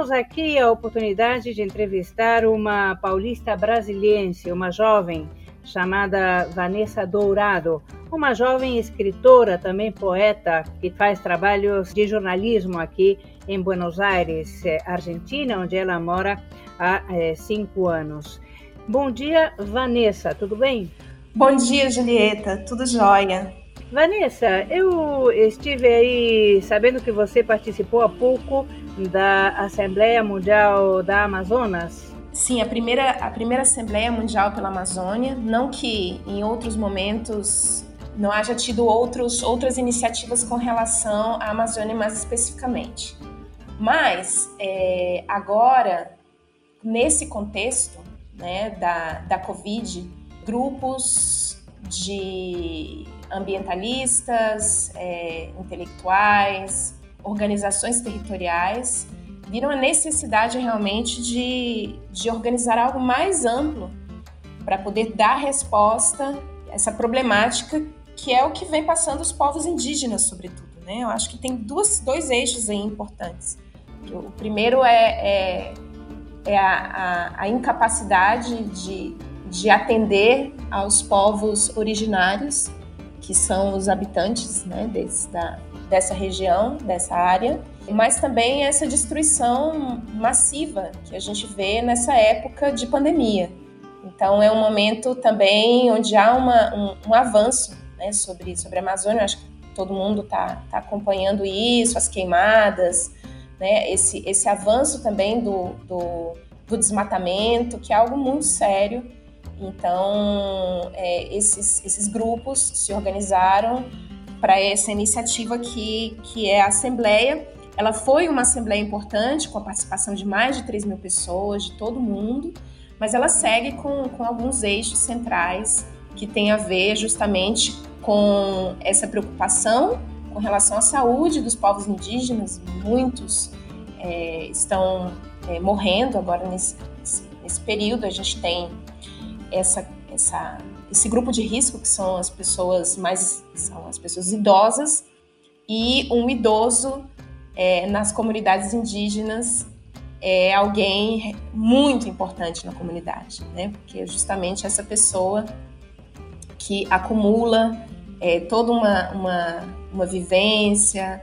temos aqui a oportunidade de entrevistar uma paulista brasiliense, uma jovem chamada Vanessa Dourado, uma jovem escritora, também poeta, que faz trabalhos de jornalismo aqui em Buenos Aires, Argentina, onde ela mora há 5 anos. Bom dia, Vanessa, tudo bem? Bom dia, Julieta, tudo jóia. Vanessa, eu estive aí sabendo que você participou há pouco da Assembleia Mundial da Amazonas. Sim, a primeira Assembleia Mundial pela Amazônia, não que em outros momentos não haja tido outras iniciativas com relação à Amazônia mais especificamente. Mas, agora, nesse contexto, né, da Covid, grupos de ambientalistas, intelectuais, organizações territoriais viram a necessidade realmente de organizar algo mais amplo para poder dar resposta a essa problemática que é o que vem passando os povos indígenas, sobretudo, né? Eu acho que tem dois eixos aí importantes. O primeiro é a incapacidade de atender aos povos originários, que são os habitantes, né, dessa região, dessa área, mas também essa destruição massiva que a gente vê nessa época de pandemia. Então é um momento também onde há um avanço, né, sobre a Amazônia. Eu acho que todo mundo está acompanhando isso, as queimadas, né, esse avanço também do desmatamento, que é algo muito sério. Então, esses grupos se organizaram para essa iniciativa que é a Assembleia. Ela foi uma Assembleia importante, com a participação de mais de 3 mil pessoas, de todo mundo, mas ela segue com alguns eixos centrais que têm a ver justamente com essa preocupação com relação à saúde dos povos indígenas. Muitos estão morrendo agora nesse período. A gente tem esse grupo de risco, que são as pessoas idosas, e um idoso nas comunidades indígenas é alguém muito importante na comunidade, né? Porque é justamente essa pessoa que acumula toda uma vivência,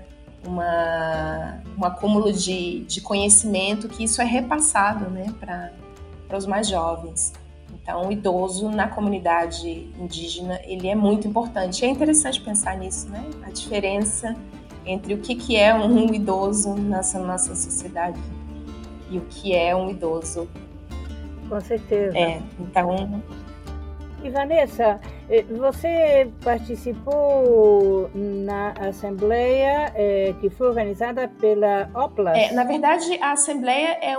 um acúmulo de conhecimento, que isso é repassado, né, para os mais jovens. Então, o idoso na comunidade indígena, ele é muito importante. É interessante pensar nisso, né? A diferença entre o que é um idoso nessa nossa sociedade e o que é um idoso. Com certeza. Então... E, Vanessa, você participou na Assembleia que foi organizada pela OPLAS? Na verdade, a Assembleia é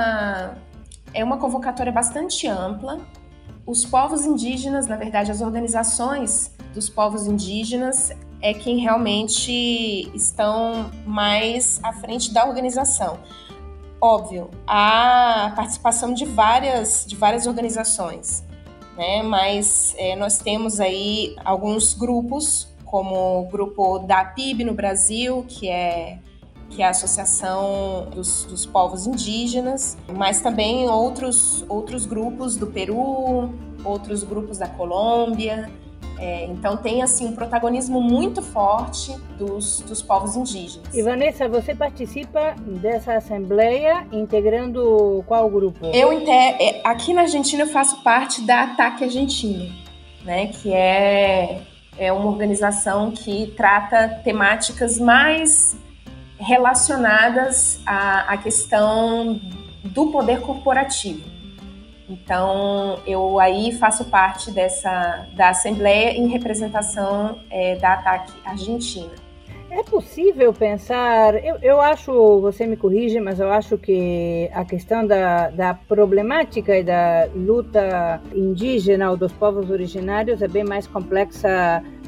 uma convocatória bastante ampla. Os povos indígenas, na verdade, as organizações dos povos indígenas é quem realmente estão mais à frente da organização. Óbvio, há a participação de várias organizações, né? Mas nós temos aí alguns grupos, como o grupo da APIB no Brasil, que é a Associação dos Povos Indígenas, mas também outros grupos do Peru, outros grupos da Colômbia. Então tem assim, um protagonismo muito forte dos povos indígenas. E, Vanessa, você participa dessa Assembleia integrando qual grupo? Aqui na Argentina eu faço parte da Ataque Argentina, né, que é uma organização que trata temáticas mais relacionadas à questão do poder corporativo. Então, eu aí faço parte da Assembleia em representação da Ataque Argentina. É possível pensar, eu acho, você me corrige, mas eu acho que a questão da problemática e da luta indígena ou dos povos originários é bem mais complexa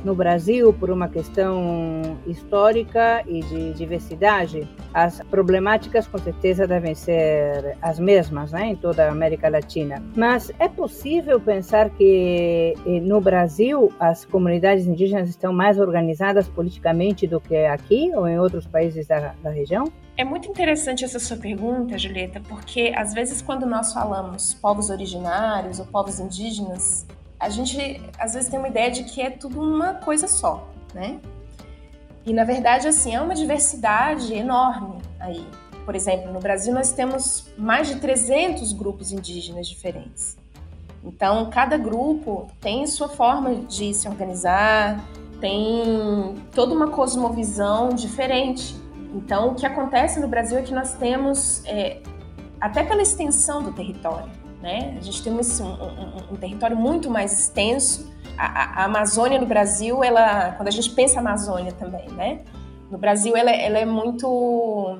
no Brasil, por uma questão histórica e de diversidade, as problemáticas com certeza devem ser as mesmas, né, em toda a América Latina. Mas é possível pensar que no Brasil as comunidades indígenas estão mais organizadas politicamente do que aqui ou em outros países da região? É muito interessante essa sua pergunta, Julieta, porque às vezes quando nós falamos povos originários ou povos indígenas, a gente às vezes tem uma ideia de que é tudo uma coisa só, né? E na verdade, assim, é uma diversidade enorme aí. Por exemplo, no Brasil nós temos mais de 300 grupos indígenas diferentes. Então, cada grupo tem sua forma de se organizar, tem toda uma cosmovisão diferente. Então, o que acontece no Brasil é que nós temos, até pela extensão do território, né? A gente tem um território muito mais extenso. A Amazônia no Brasil, quando a gente pensa Amazônia também, né? No Brasil, ela é muito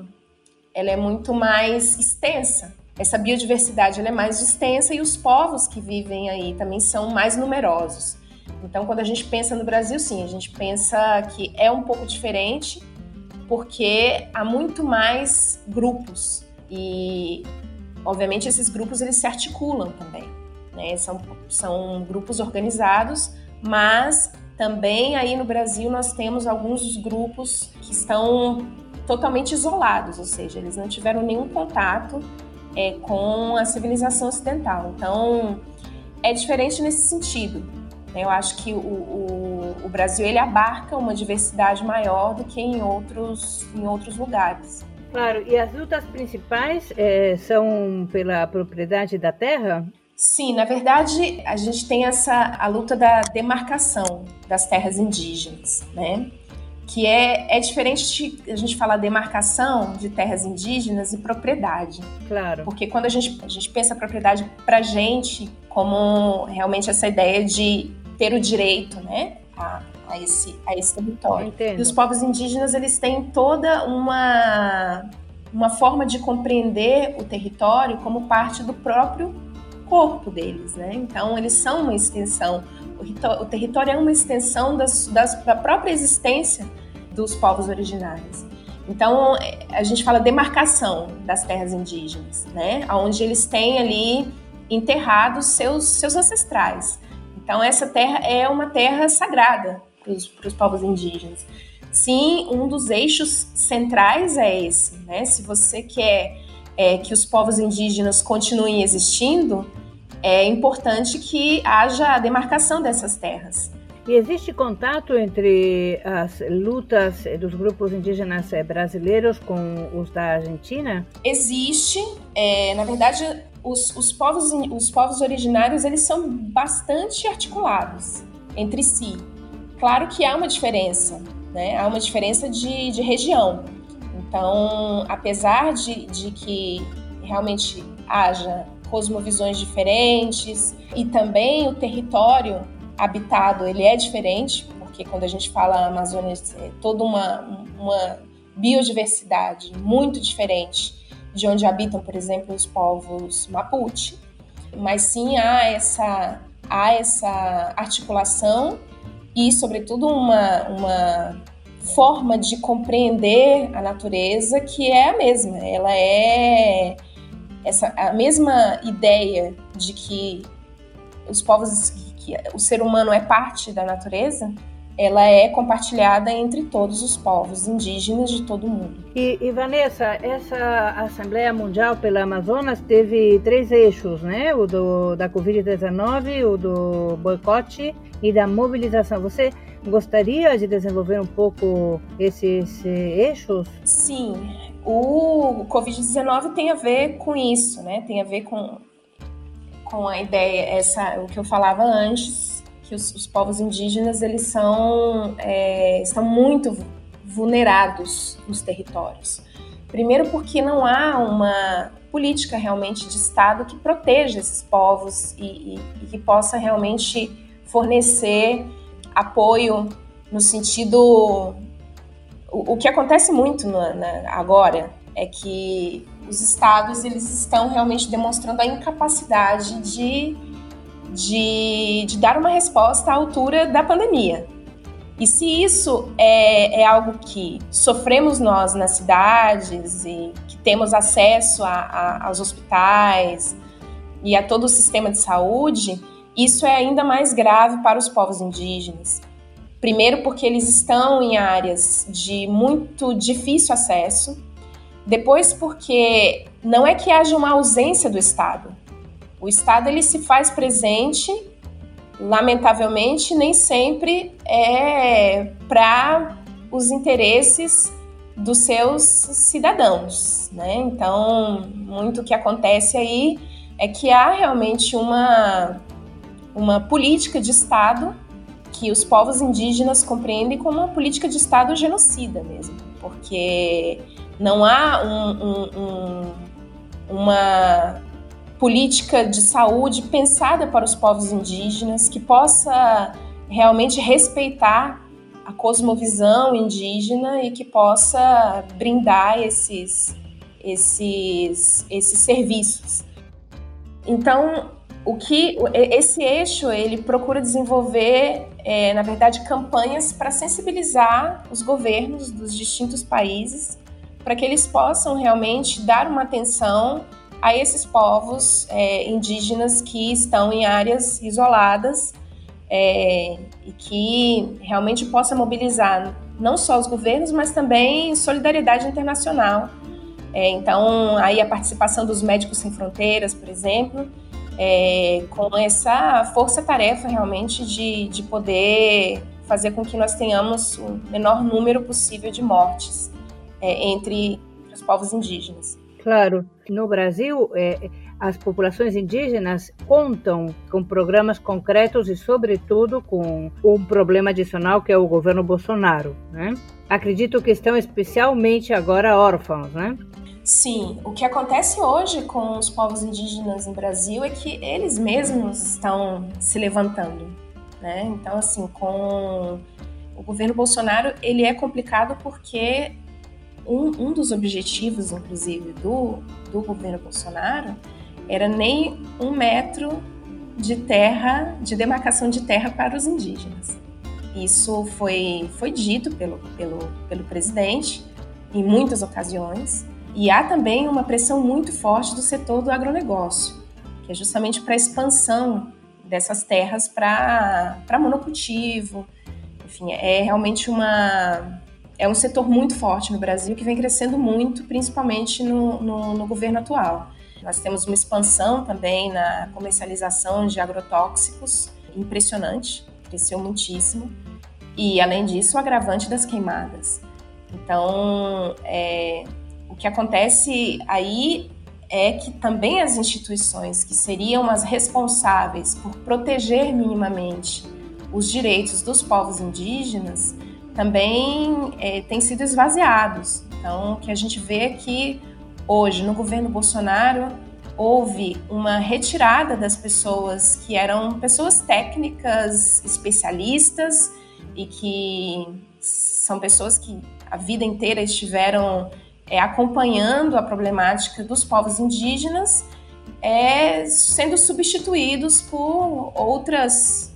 mais extensa. Essa biodiversidade ela é mais extensa e os povos que vivem aí também são mais numerosos. Então, quando a gente pensa no Brasil, sim, a gente pensa que é um pouco diferente, porque há muito mais grupos e, obviamente, esses grupos eles se articulam também, né? São grupos organizados, mas também aí no Brasil nós temos alguns grupos que estão totalmente isolados, ou seja, eles não tiveram nenhum contato com a civilização ocidental. Então, é diferente nesse sentido. Eu acho que o Brasil ele abarca uma diversidade maior do que em outros lugares. Claro, e as lutas principais são pela propriedade da terra? Sim, na verdade, a gente tem a luta da demarcação das terras indígenas, né? Que é diferente de a gente falar demarcação de terras indígenas e propriedade. Claro. Porque quando a gente pensa propriedade pra gente como realmente essa ideia de ter o direito, né, a esse território. Entendo. E os povos indígenas, eles têm toda uma forma de compreender o território como parte do próprio corpo deles, né? Então, eles são uma extensão. O território é uma extensão da própria existência dos povos originários. Então, a gente fala demarcação das terras indígenas, né? Onde eles têm ali enterrados seus ancestrais. Então, essa terra é uma terra sagrada para os povos indígenas. Sim, um dos eixos centrais é esse, né? Se você quer que os povos indígenas continuem existindo, é importante que haja a demarcação dessas terras. E existe contato entre as lutas dos grupos indígenas brasileiros com os da Argentina? Existe. Na verdade, os povos originários eles são bastante articulados entre si. Claro que há uma diferença, né? Há uma diferença de região. Então, apesar de que realmente haja cosmovisões diferentes e também o território habitado ele é diferente, porque quando a gente fala Amazônia é toda uma biodiversidade muito diferente de onde habitam, por exemplo, os povos Mapuche, mas sim há essa articulação e, sobretudo, uma forma de compreender a natureza que é a mesma. Ela é a mesma ideia de que os povos, que o ser humano é parte da natureza, ela é compartilhada entre todos os povos indígenas de todo o mundo. E Vanessa, essa Assembleia Mundial pela Amazonas teve 3 eixos, né? O da Covid-19, o do boicote e da mobilização. Você gostaria de desenvolver um pouo esses eixos? Sim, o Covid-19 tem a ver com isso, né? Tem a ver com a ideia, o que eu falava antes, que os povos indígenas eles estão muito vulnerados nos territórios. Primeiro porque não há uma política realmente de Estado que proteja esses povos e que possa realmente fornecer apoio no sentido... O que acontece muito agora é que os estados eles estão realmente demonstrando a incapacidade de dar uma resposta à altura da pandemia. E se isso é algo que sofremos nós nas cidades e que temos acesso aos hospitais e a todo o sistema de saúde, isso é ainda mais grave para os povos indígenas. Primeiro porque eles estão em áreas de muito difícil acesso. Depois porque não é que haja uma ausência do Estado. O Estado ele se faz presente, lamentavelmente, nem sempre é para os interesses dos seus cidadãos, né? Então, muito o que acontece aí é que há realmente uma política de Estado que os povos indígenas compreendem como uma política de Estado genocida mesmo, porque não há uma política de saúde pensada para os povos indígenas que possa realmente respeitar a cosmovisão indígena e que possa brindar esses serviços. Então, esse eixo ele procura desenvolver, na verdade, campanhas para sensibilizar os governos dos distintos países para que eles possam realmente dar uma atenção a esses povos indígenas que estão em áreas isoladas e que realmente possa mobilizar não só os governos, mas também solidariedade internacional. Então, aí a participação dos Médicos Sem Fronteiras, por exemplo, com essa força-tarefa realmente de poder fazer com que nós tenhamos o menor número possível de mortes entre os povos indígenas. Claro, no Brasil, as populações indígenas contam com programas concretos e, sobretudo, com um problema adicional que é o governo Bolsonaro, né? Acredito que estão especialmente agora órfãos, né? Sim, o que acontece hoje com os povos indígenas no Brasil é que eles mesmos estão se levantando, né? Então, assim, com o governo Bolsonaro, ele é complicado porque um dos objetivos, inclusive, do governo Bolsonaro era nem 1 metro de terra, de demarcação de terra para os indígenas. Isso foi dito pelo presidente em muitas ocasiões. E há também uma pressão muito forte do setor do agronegócio, que é justamente para a expansão dessas terras para monocultivo. Enfim, é realmente um setor muito forte no Brasil que vem crescendo muito, principalmente no governo atual. Nós temos uma expansão também na comercialização de agrotóxicos impressionante, cresceu muitíssimo. E, além disso, o agravante das queimadas. Então, o que acontece aí é que também as instituições que seriam as responsáveis por proteger minimamente os direitos dos povos indígenas também têm sido esvaziados. Então, o que a gente vê é que hoje, no governo Bolsonaro, houve uma retirada das pessoas que eram pessoas técnicas, especialistas e que são pessoas que a vida inteira estiveram acompanhando a problemática dos povos indígenas, sendo substituídos por outras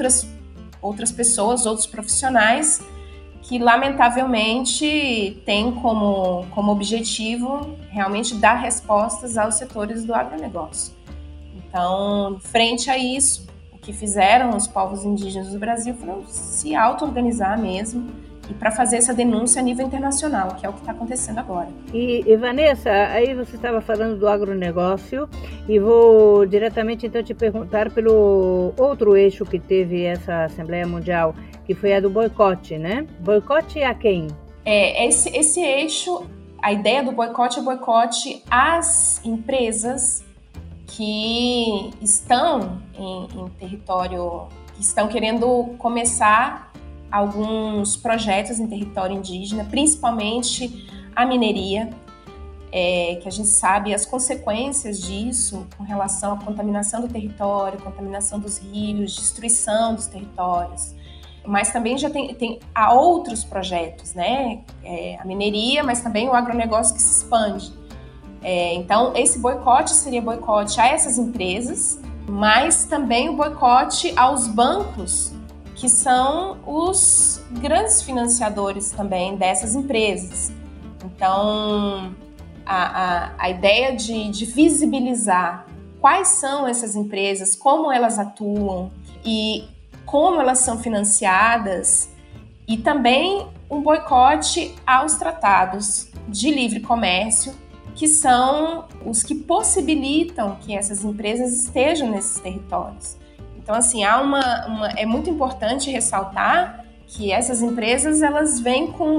pessoas, outros profissionais que, lamentavelmente, têm como objetivo realmente dar respostas aos setores do agronegócio. Então, frente a isso, o que fizeram os povos indígenas do Brasil foi se auto-organizar mesmo e para fazer essa denúncia a nível internacional, que é o que está acontecendo agora. E Vanessa, aí você estava falando do agronegócio e vou diretamente então te perguntar pelo outro eixo que teve essa Assembleia Mundial, que foi a do boicote, né? Boicote a quem? Esse eixo, a ideia do boicote é boicote às empresas que estão em território, que estão querendo começar alguns projetos em território indígena, principalmente a mineria, que a gente sabe as consequências disso com relação à contaminação do território, contaminação dos rios, destruição dos territórios. Mas também já há outros projetos, né? A mineria, mas também o agronegócio que se expande. Então, esse boicote seria boicote a essas empresas, mas também o boicote aos bancos que são os grandes financiadores também dessas empresas. Então, a ideia de visibilizar quais são essas empresas, como elas atuam e como elas são financiadas, e também um boicote aos tratados de livre comércio, que são os que possibilitam que essas empresas estejam nesses territórios. Então, assim, é muito importante ressaltar que essas empresas, elas vêm com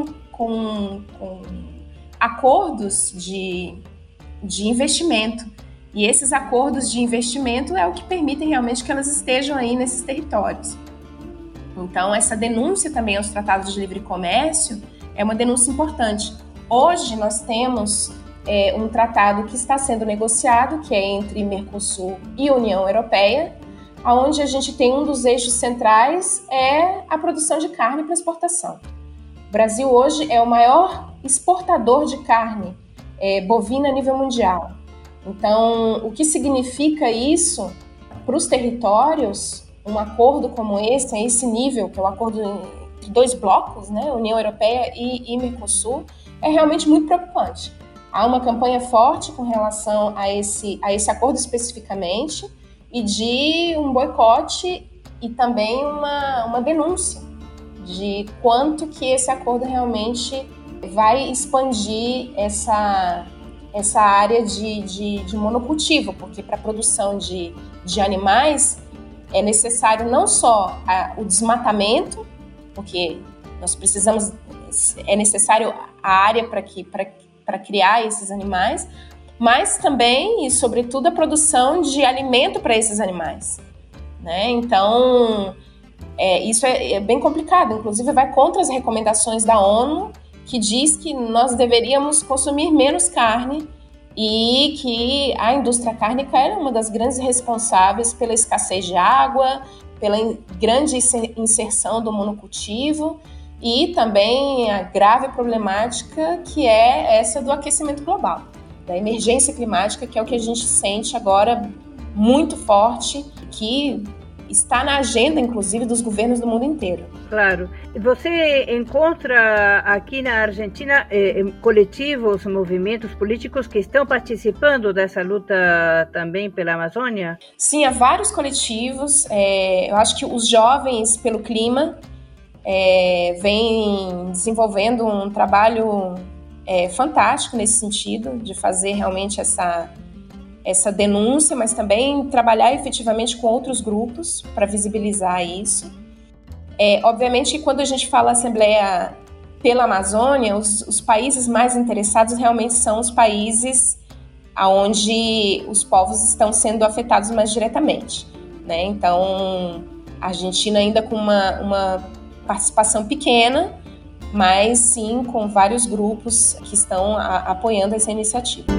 acordos de investimento. E esses acordos de investimento é o que permitem realmente que elas estejam aí nesses territórios. Então, essa denúncia também aos tratados de livre comércio é uma denúncia importante. Hoje, nós temos um tratado que está sendo negociado, que é entre Mercosul e União Europeia, onde a gente tem um dos eixos centrais é a produção de carne para exportação. O Brasil hoje é o maior exportador de carne bovina a nível mundial. Então, o que significa isso para os territórios? Um acordo como esse, a esse nível, que é o acordo entre dois blocos, né, União Europeia e Mercosul, é realmente muito preocupante. Há uma campanha forte com relação a esse acordo especificamente, e de um boicote e também uma denúncia de quanto que esse acordo realmente vai expandir essa área de monocultivo, porque para a produção de animais é necessário não só o desmatamento, porque é necessário a área para criar esses animais, mas também e sobretudo a produção de alimento para esses animais, né? Então, isso é bem complicado, inclusive vai contra as recomendações da ONU, que diz que nós deveríamos consumir menos carne e que a indústria cárnica é uma das grandes responsáveis pela escassez de água, pela grande inserção do monocultivo e também a grave problemática que é essa do aquecimento global, da emergência climática, que é o que a gente sente agora muito forte, que está na agenda, inclusive, dos governos do mundo inteiro. Claro. Você encontra aqui na Argentina coletivos, movimentos políticos que estão participando dessa luta também pela Amazônia? Sim, há vários coletivos. Eu acho que os Jovens pelo Clima vêm desenvolvendo um trabalho fantástico nesse sentido, de fazer realmente essa denúncia, mas também trabalhar efetivamente com outros grupos para visibilizar isso. Obviamente, quando a gente fala Assembleia pela Amazônia, os países mais interessados realmente são os países onde os povos estão sendo afetados mais diretamente, né? Então, a Argentina ainda com uma participação pequena, mas sim com vários grupos que estão apoiando essa iniciativa.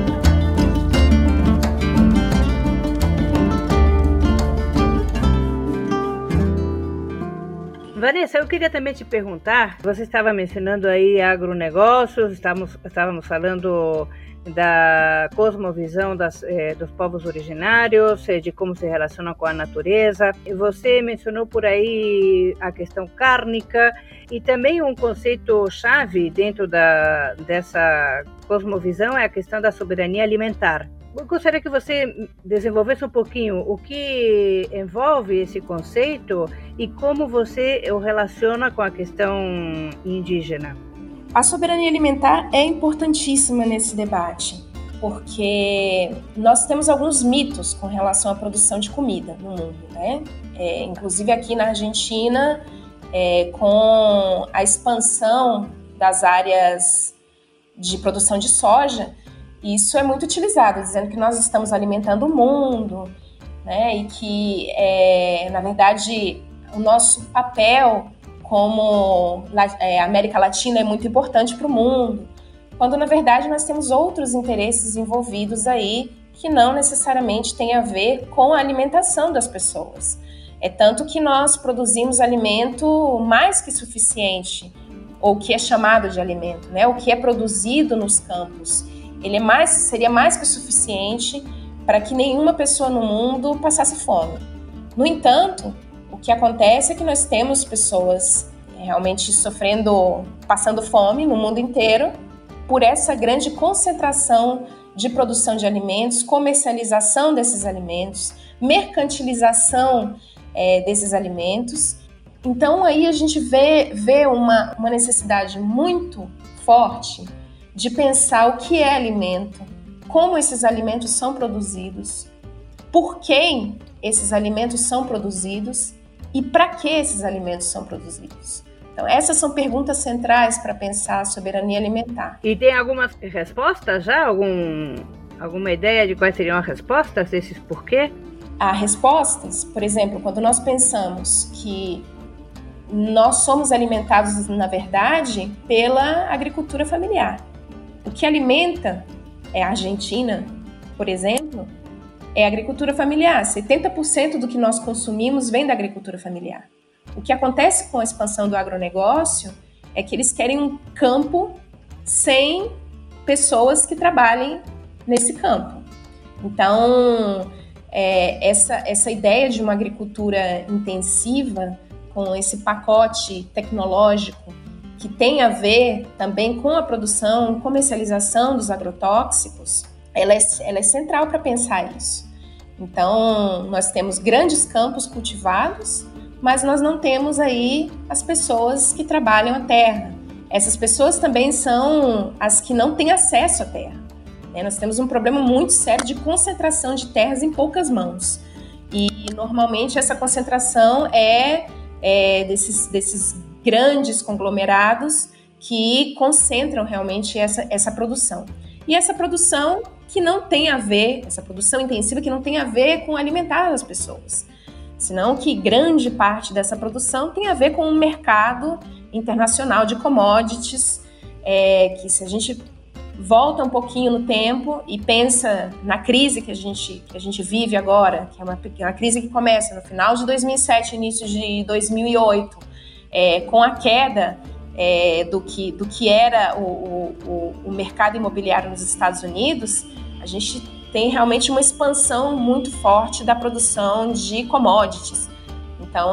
Vanessa, eu queria também te perguntar, você estava mencionando aí agronegócios, estávamos falando da cosmovisão dos povos originários, de como se relacionam com a natureza. Você mencionou por aí a questão cárnica e também um conceito-chave dentro dessa cosmovisão é a questão da soberania alimentar. Eu gostaria que você desenvolvesse um pouquinho o que envolve esse conceito e como você o relaciona com a questão indígena. A soberania alimentar é importantíssima nesse debate, porque nós temos alguns mitos com relação à produção de comida no mundo, né? Inclusive aqui na Argentina, com a expansão das áreas de produção de soja, isso é muito utilizado, dizendo que nós estamos alimentando o mundo, né? E que, na verdade, o nosso papel como América Latina é muito importante para o mundo, quando, na verdade, nós temos outros interesses envolvidos aí que não necessariamente têm a ver com a alimentação das pessoas. É tanto que nós produzimos alimento mais que suficiente, ou que é chamado de alimento, né? O que é produzido nos campos. Ele seria mais que suficiente para que nenhuma pessoa no mundo passasse fome. No entanto, o O que acontece é que nós temos pessoas realmente passando fome no mundo inteiro por essa grande concentração de produção de alimentos, comercialização desses alimentos, mercantilização desses alimentos. Então aí a gente vê uma necessidade muito forte de pensar o que é alimento, como esses alimentos são produzidos, por quem esses alimentos são produzidos e para que esses alimentos são produzidos. Então, essas são perguntas centrais para pensar a soberania alimentar. E tem algumas respostas já? Alguma ideia de quais seriam as respostas desses porquê? Há respostas, por exemplo, quando nós pensamos que nós somos alimentados, na verdade, pela agricultura familiar. O que alimenta a Argentina, por exemplo, é a agricultura familiar. 70% do que nós consumimos vem da agricultura familiar. O que acontece com a expansão do agronegócio é que eles querem um campo sem pessoas que trabalhem nesse campo. Então, essa ideia de uma agricultura intensiva, com esse pacote tecnológico que tem a ver também com a produção, comercialização dos agrotóxicos, ela é central para pensar isso. Então, nós temos grandes campos cultivados, mas nós não temos aí as pessoas que trabalham a terra. Essas pessoas também são as que não têm acesso à terra. Nós temos um problema muito sério de concentração de terras em poucas mãos. E, normalmente, essa concentração é desses grandes conglomerados que concentram realmente essa produção. E essa produção que não tem a ver, essa produção intensiva que não tem a ver com alimentar as pessoas, senão que grande parte dessa produção tem a ver com um mercado internacional de commodities, que se a gente volta um pouquinho no tempo e pensa na crise que a gente vive agora, que é uma crise que começa no final de 2007, início de 2008, com a queda do que era o mercado imobiliário nos Estados Unidos, a gente tem realmente uma expansão muito forte da produção de commodities. Então,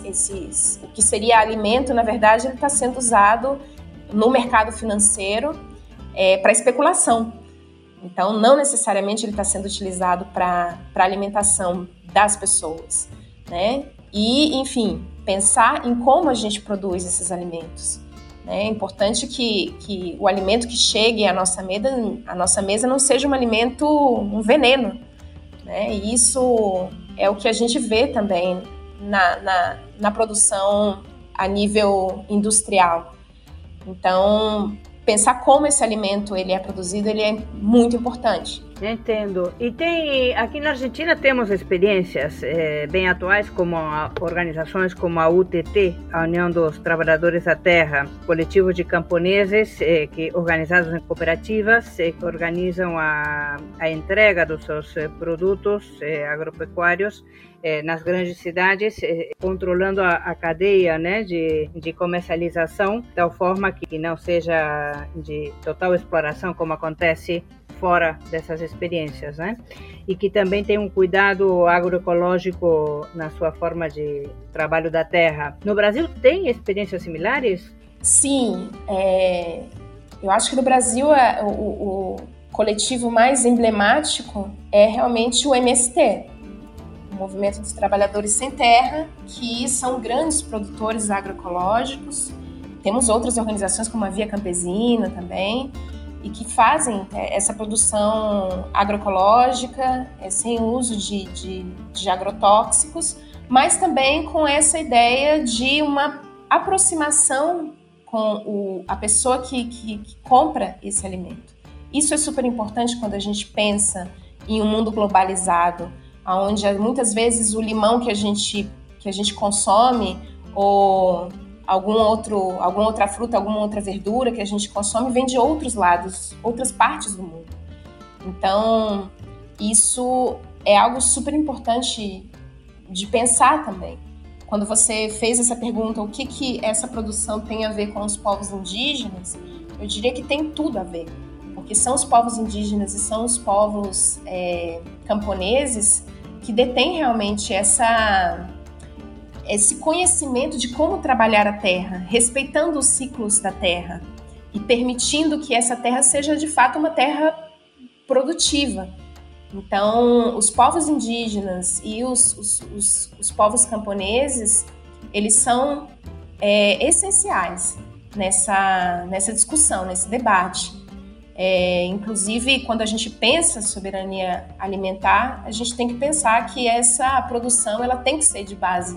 o que seria alimento, na verdade, ele está sendo usado no mercado financeiro para especulação. Então, não necessariamente ele está sendo utilizado para alimentação das pessoas, né? E, enfim, pensar em como a gente produz esses alimentos. É importante que o alimento que chegue à nossa mesa não seja um veneno, né? E isso é o que a gente vê também na produção a nível industrial. Então, pensar como esse alimento ele é produzido, ele é muito importante. Entendo. E aqui na Argentina temos experiências bem atuais, como organizações como a UTT, a União dos Trabalhadores da Terra, coletivos de camponeses organizados em cooperativas, que organizam a entrega dos seus produtos agropecuários nas grandes cidades, controlando a cadeia, né, de comercialização, de tal forma que não seja de total exploração, como acontece fora dessas experiências, né? E que também tem um cuidado agroecológico na sua forma de trabalho da terra. No Brasil tem experiências similares? Sim, eu acho que no Brasil o coletivo mais emblemático é realmente o MST, o Movimento dos Trabalhadores Sem Terra, que são grandes produtores agroecológicos. Temos outras organizações como a Via Campesina também, e que fazem essa produção agroecológica sem uso de agrotóxicos, mas também com essa ideia de uma aproximação com a pessoa que compra esse alimento. Isso é super importante quando a gente pensa em um mundo globalizado, onde muitas vezes o limão que a gente consome, ou alguma outra fruta, alguma outra verdura que a gente consome vem de outros lados, outras partes do mundo. Então, isso é algo super importante de pensar também. Quando você fez essa pergunta, o que essa produção tem a ver com os povos indígenas, eu diria que tem tudo a ver, porque são os povos indígenas e são os povos camponeses que detêm realmente esse conhecimento de como trabalhar a terra, respeitando os ciclos da terra e permitindo que essa terra seja de fato uma terra produtiva. Então, os povos indígenas e os povos camponeses, eles são essenciais nessa discussão, nesse debate. Inclusive, quando a gente pensa soberania alimentar, a gente tem que pensar que essa produção ela tem que ser de base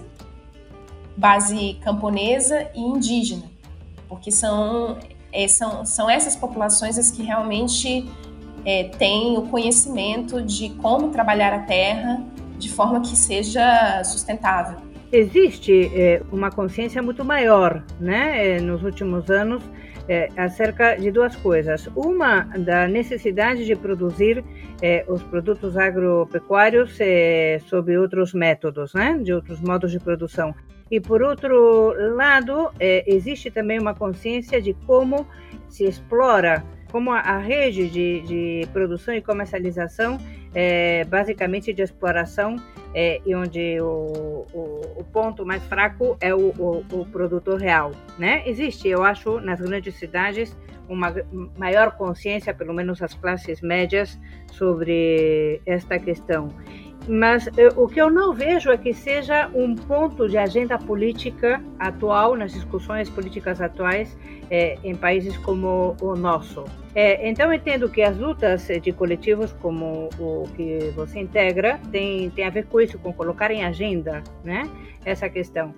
camponesa e indígena, porque são essas populações as que realmente têm o conhecimento de como trabalhar a terra de forma que seja sustentável. Existe uma consciência muito maior, né, nos últimos anos, acerca de duas coisas. Uma, da necessidade de produzir os produtos agropecuários sob outros métodos, né, de outros modos de produção. E, por outro lado, existe também uma consciência de como se explora, como a rede de produção e comercialização basicamente de exploração, e onde o ponto mais fraco é o produtor real, né? Existe, eu acho, nas grandes cidades uma maior consciência, pelo menos as classes médias, sobre esta questão. Mas o que eu não vejo é que seja um ponto de agenda política atual, nas discussões políticas atuais, em países como o nosso. Então, entendo que as lutas de coletivos como o que você integra tem a ver com isso, com colocar em agenda, né, essa questão.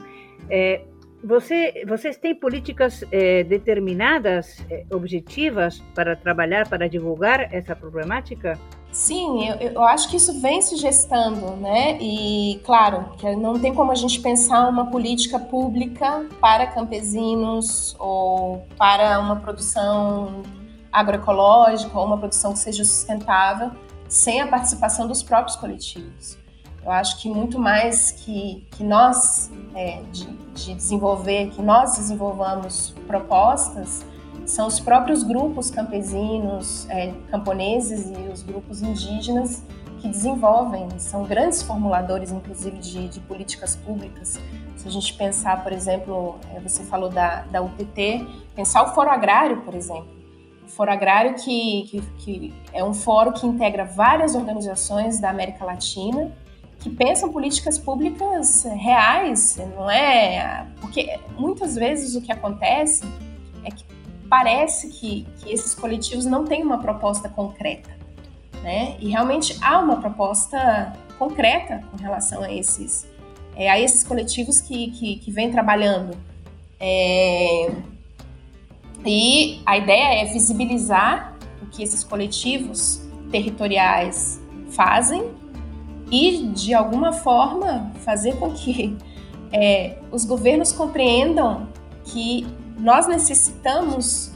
Vocês têm políticas determinadas, objetivas, para trabalhar, para divulgar essa problemática? Sim, eu acho que isso vem se gestando, né? E, claro, que não tem como a gente pensar uma política pública para campesinos ou para uma produção agroecológica ou uma produção que seja sustentável sem a participação dos próprios coletivos. Eu acho que muito mais que nós que nós desenvolvamos propostas, são os próprios grupos campesinos, camponeses e os grupos indígenas que desenvolvem, são grandes formuladores, inclusive, de políticas públicas. Se a gente pensar, por exemplo, você falou da UPT, pensar o Fórum Agrário, por exemplo. O Fórum Agrário que é um fórum que integra várias organizações da América Latina que pensam políticas públicas reais, não é? Porque muitas vezes o que acontece é que parece que esses coletivos não têm uma proposta concreta, né? E realmente há uma proposta concreta com relação a esses coletivos que vêm trabalhando. E a ideia é visibilizar o que esses coletivos territoriais fazem e, de alguma forma, fazer com que os governos compreendam que nós necessitamos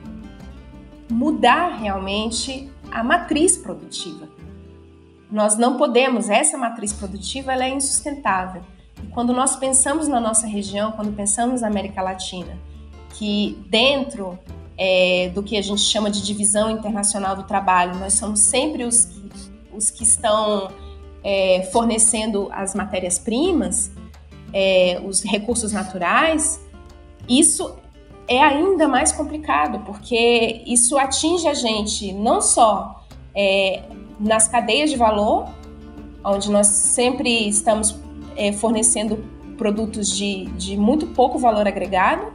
mudar realmente a matriz produtiva. Nós não podemos, essa matriz produtiva ela é insustentável. E quando nós pensamos na nossa região, quando pensamos na América Latina, que dentro do que a gente chama de divisão internacional do trabalho, nós somos sempre os que estão fornecendo as matérias-primas, os recursos naturais, isso é ainda mais complicado, porque isso atinge a gente não só nas cadeias de valor, onde nós sempre estamos fornecendo produtos de muito pouco valor agregado,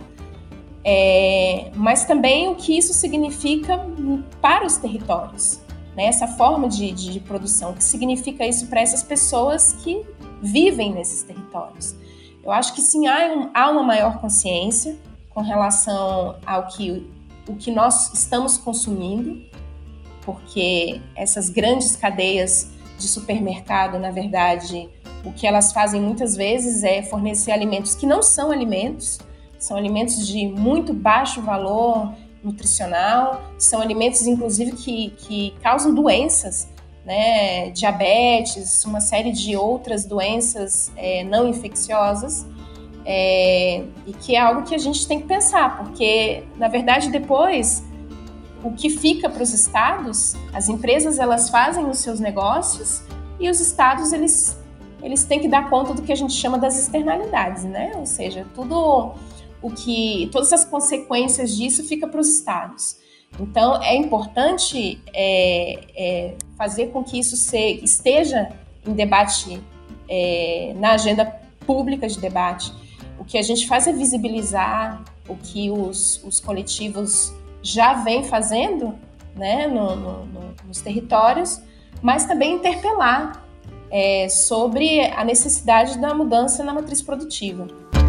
mas também o que isso significa para os territórios, né? Essa forma de produção, o que significa isso para essas pessoas que vivem nesses territórios. Eu acho que sim, há uma maior consciência com relação ao que nós estamos consumindo, porque essas grandes cadeias de supermercado, na verdade, o que elas fazem muitas vezes é fornecer alimentos que não são alimentos, são alimentos de muito baixo valor nutricional, são alimentos, inclusive, que causam doenças, né? Diabetes, uma série de outras doenças não infecciosas, e que é algo que a gente tem que pensar, porque, na verdade, depois, o que fica para os estados, as empresas, elas fazem os seus negócios e os estados, eles eles têm que dar conta do que a gente chama das externalidades, né? Ou seja, todas as consequências disso fica para os estados. Então, é importante fazer com que isso esteja em debate, na agenda pública de debate. O que a gente faz é visibilizar o que os coletivos já vêm fazendo, né, nos territórios, mas também interpelar sobre a necessidade da mudança na matriz produtiva.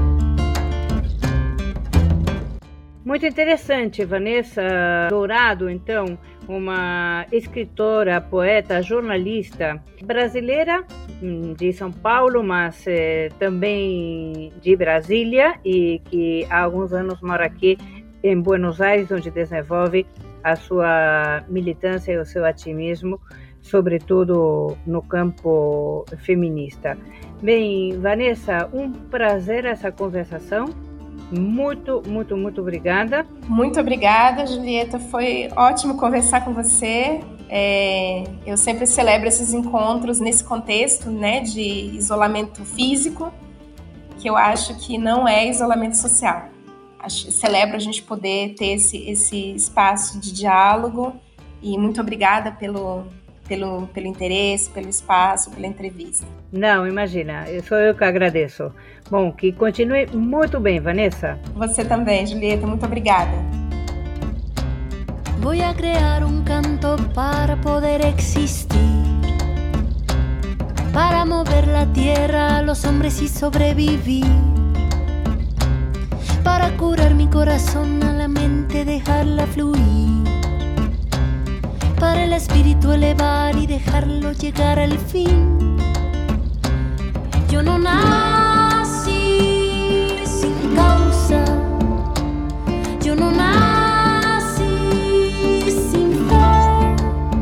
Muito interessante, Vanessa Dourado, então, uma escritora, poeta, jornalista brasileira de São Paulo, mas também de Brasília, e que há alguns anos mora aqui em Buenos Aires, onde desenvolve a sua militância e o seu ativismo, sobretudo no campo feminista. Bem, Vanessa, um prazer essa conversação. Muito, muito, muito obrigada. Muito obrigada, Julieta. Foi ótimo conversar com você. Eu sempre celebro esses encontros nesse contexto, né, de isolamento físico, que eu acho que não é isolamento social. Celebro a gente poder ter esse espaço de diálogo, e muito obrigada pelo interesse, pelo espaço, pela entrevista. Não, imagina, sou eu que agradeço. Bom, que continue muito bem, Vanessa. Você também, Julieta, muito obrigada. Voy a crear un canto para poder existir, para mover la tierra a los hombres y sobrevivir, para curar mi corazón a la mente, dejarla fluir, para el espíritu elevar y dejarlo llegar al fin. Yo no nací sin causa, yo no nací sin fe.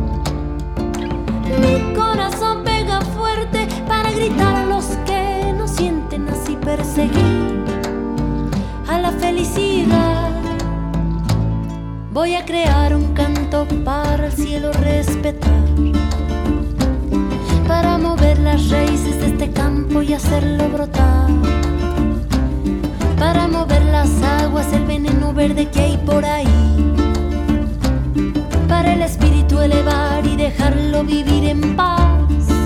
Mi corazón pega fuerte para gritar a los que no sienten, así perseguir a la felicidad. Voy a crear un canto para el cielo respetar, para mover las raíces de este campo y hacerlo brotar, para mover las aguas, el veneno verde que hay por ahí, para el espíritu elevar y dejarlo vivir en paz.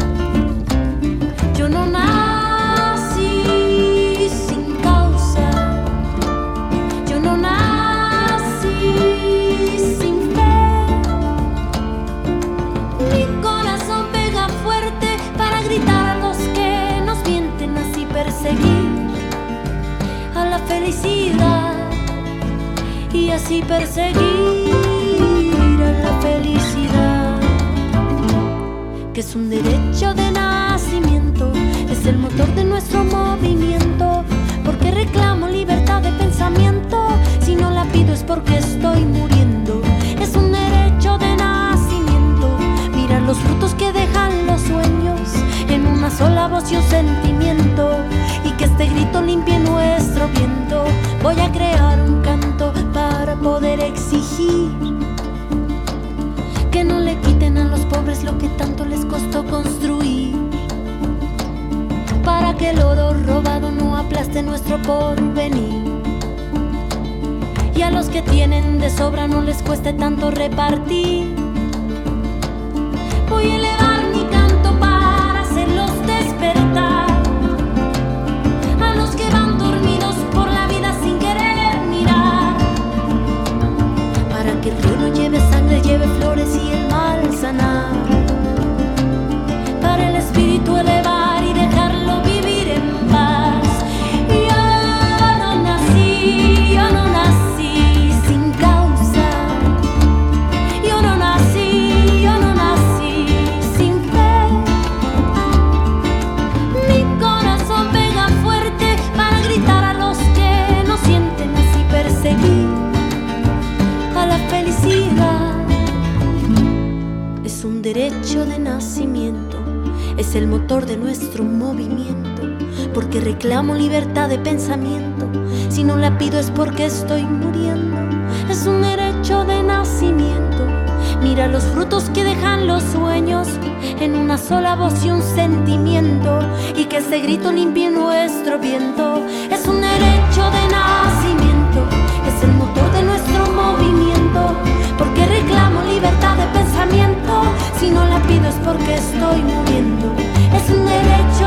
Yo no nací sin causa, yo no nací sin fe. Mi corazón pega fuerte para gritar a los que nos mienten, así perseguir a la felicidad y así perseguir a la felicidad, que es un derecho de nacimiento, es el motor de nuestro movimiento, porque reclamo libertad de pensamiento, si no la pido es porque estoy muriendo. Es un derecho de nacimiento, mirar los frutos que dejan los sueños, en una sola voz y un sentimiento, y que este grito limpie nuestro viento. Voy a crear un canto para poder exigir que no le quiten a los pobres lo que tanto les costó construir, para que el oro robado no aplaste nuestro porvenir, y a los que tienen de sobra no les cueste tanto repartir. Voy a elevar mi canto para hacerlos despertar, a los que van dormidos por la vida sin querer mirar, para que el río no lleve sangre, lleve flores y el mal sanar, para el espíritu elevar y dejarlo vivir en paz. Yo no nací sin causa, yo no nací sin fe. Mi corazón pega fuerte para gritar a los que no sienten, así perseguir a la felicidad. Es un derecho de nacimiento, es el motor de nuestro movimiento, porque reclamo libertad de pensamiento, si no la pido es porque estoy muriendo. Es un derecho de nacimiento, mira los frutos que dejan los sueños, en una sola voz y un sentimiento, y que ese grito limpie nuestro viento. Es un derecho de nacimiento, es el motor de nuestro movimiento. Porque reclamo libertad de pensamiento, si no la pido es porque estoy muriendo. Es un derecho